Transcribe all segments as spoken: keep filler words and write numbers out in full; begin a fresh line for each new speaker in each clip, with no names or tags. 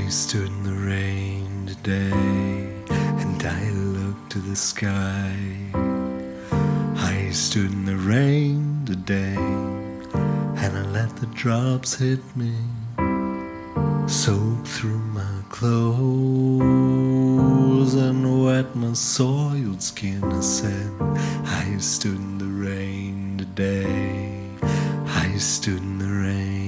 stood in the rain today, and I looked to the sky. I stood in the rain today, and I let the drops hit me, soak through my clothes and wet my soiled skin. I said, I stood in the rain today. I stood in the rain.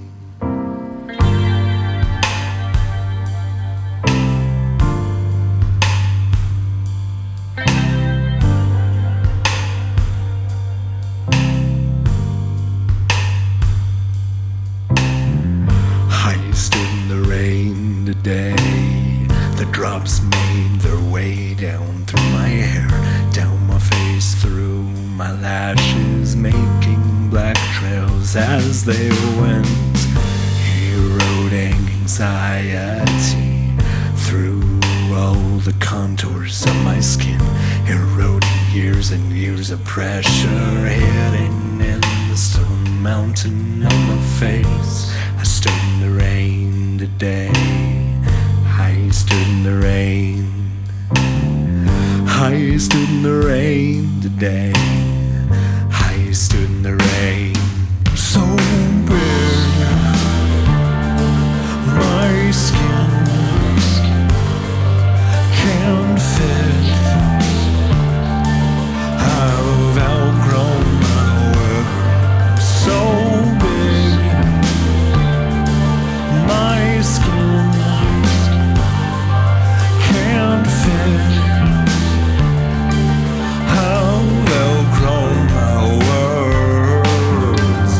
Today, the drops made their way down through my hair, down my face, through my lashes, making black trails as they went, eroding anxiety through all the contours of my skin, eroding years and years of pressure, hitting in the stone mountain on my face. I stood in the rain today. I stood in the rain. I stood in the rain today. I stood in the rain. So bare, my skin can't fit. I've outgrown my work. So big, my skin can't fit. I've outgrown my words.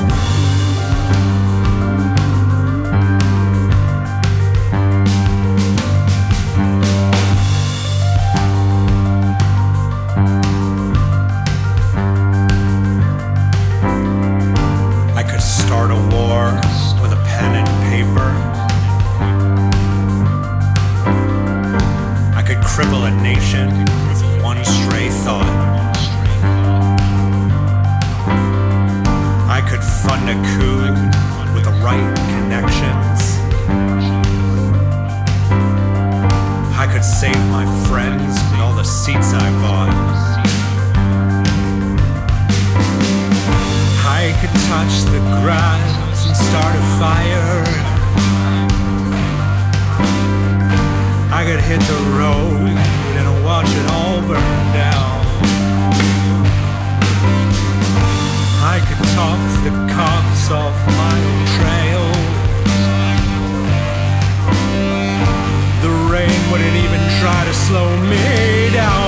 I could start a war with a pen and paper. I could cripple a nation with one stray thought. I could fund a coup with the right connections. I could save my friends with all the seats I bought. I could touch the grass and start a fire. I could hit the road and watch it all burn down. I could talk the cops off my trail. The rain wouldn't even try to slow me down.